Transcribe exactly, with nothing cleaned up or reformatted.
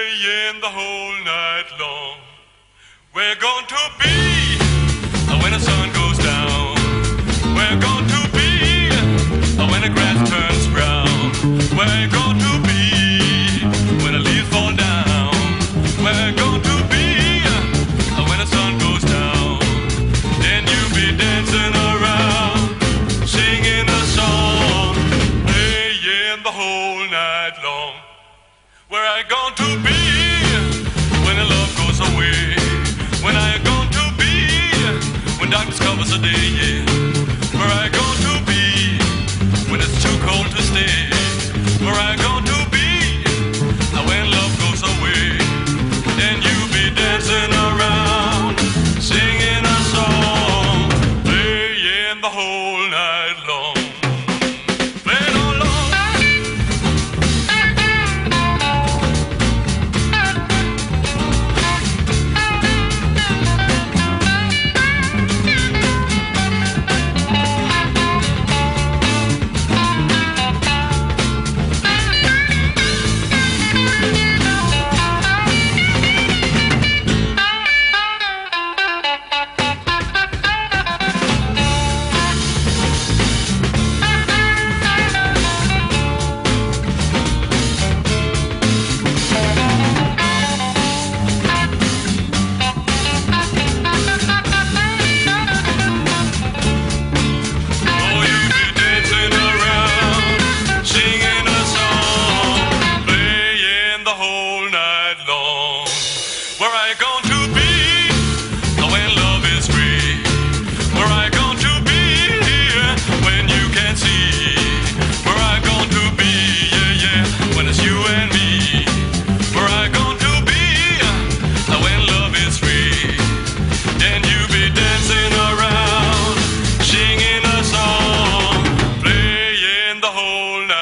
playing the whole night long. We're going to be when the sun goes down. We're going to be when the grass turns brown. We're going to be when the leaves fall down. We're going to be when the sun goes down. Then you'll be dancing around, singing a song, playing the whole night long. Where I going to be when the love goes away? When I going to be when darkness covers the day? Yeah. Where I going to be when it's too cold to stay? Where I going to be when love goes away? Then you be dancing around, singing a song, playing the whole night long. Playing all long. Whole night.